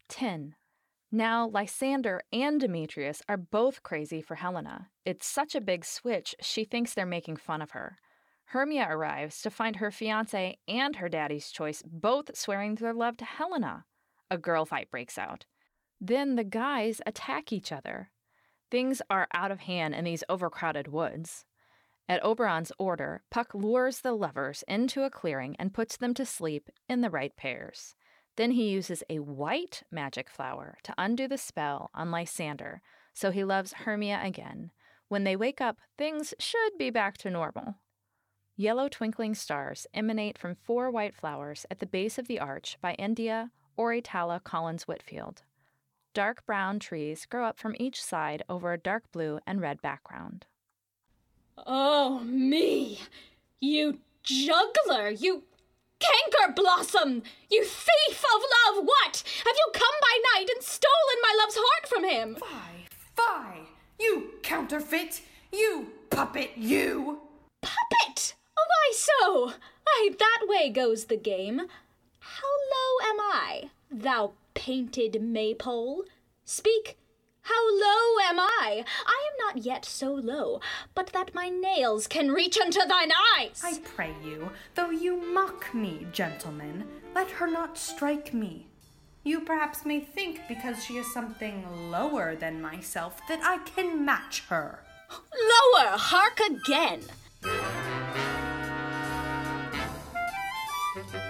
10. Now, Lysander and Demetrius are both crazy for Helena. It's such a big switch, she thinks they're making fun of her. Hermia arrives to find her fiancé and her daddy's choice both swearing their love to Helena. A girl fight breaks out. Then the guys attack each other. Things are out of hand in these overcrowded woods. At Oberon's order, Puck lures the lovers into a clearing and puts them to sleep in the right pairs. Then he uses a white magic flower to undo the spell on Lysander, so he loves Hermia again. When they wake up, things should be back to normal. Yellow twinkling stars emanate from 4 white flowers at the base of the arch by India Oritala Collins Whitfield. Dark brown trees grow up from each side over a dark blue and red background. Oh, me! You juggler! You canker blossom! You thief of love! What? Have you come by night and stolen my love's heart from him? Fie! Fie! You counterfeit! You puppet, you! Puppet? Why so? Aye, that way goes the game. How low am I, thou painted maypole? Speak, how low am I? I am not yet so low, but that my nails can reach unto thine eyes. I pray you, though you mock me, gentlemen, let her not strike me. You perhaps may think, because she is something lower than myself, that I can match her. Lower, hark again.